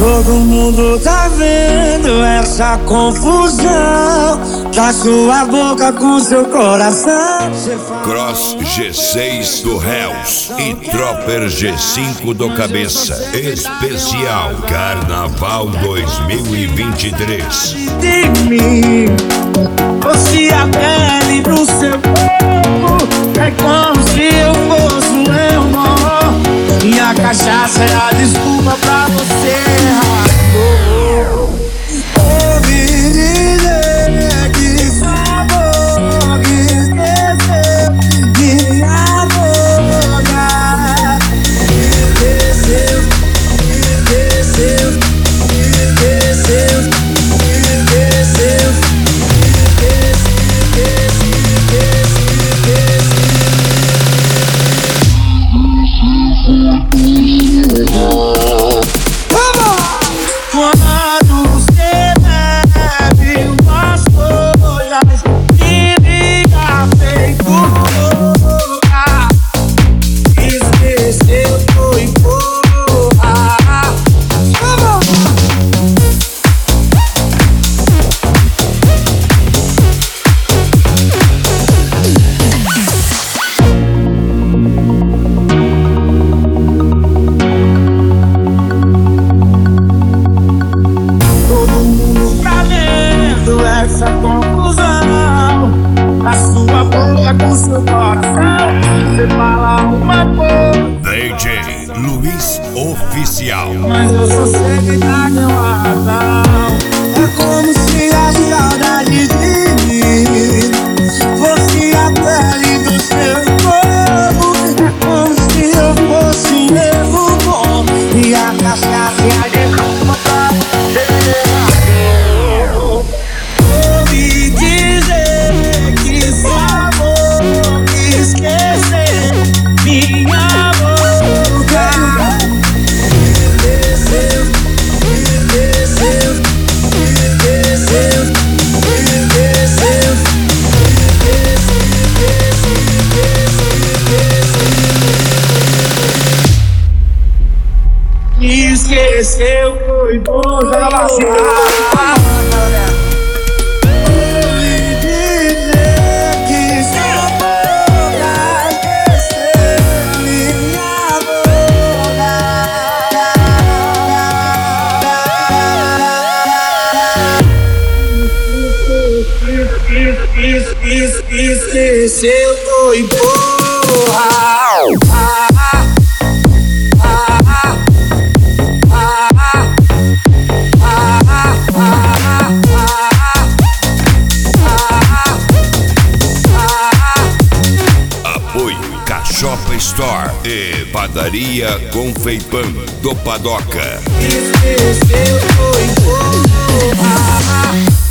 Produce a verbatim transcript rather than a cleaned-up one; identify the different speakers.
Speaker 1: Todo mundo tá vendo essa confusão da sua boca com seu coração.
Speaker 2: Cross G seis do Hells e Tropper G cinco do Cabeça. Especial Carnaval dois mil e vinte e três.
Speaker 1: De mim, fosse a pele do seu corpo, é como se eu fosse um irmão. E a cachaça é a desculpa pra você. Ouvi dizer que sua boca esqueceu minha boca. Esqueceu, esqueceu, esqueceu, esqueceu, quando você bebe umas coisas e fica feito louca, esqueceu, foi porra. Essa confusão, a sua boca com seu coração, você fala uma coisa,
Speaker 2: D J Luiz Oficial.
Speaker 1: mas eu só sei que tá com a razão. É como se a saudade de mim fosse a pele do seu corpo. É como se eu fosse um erro bom e a cachaça e a desculpa pra você. Ouvi dizer que sua boca esqueceu minha boca. Esqueceu, esqueceu, esqueceu, esqueceu, esqueceu, foi bom, joga vacina. Esqueceu, foi porra. Ah, ah, ah, ah, ah,
Speaker 2: Apoio Cachopa Store e Padaria Confeipan do Padoca.
Speaker 1: esqueceu, foi porra.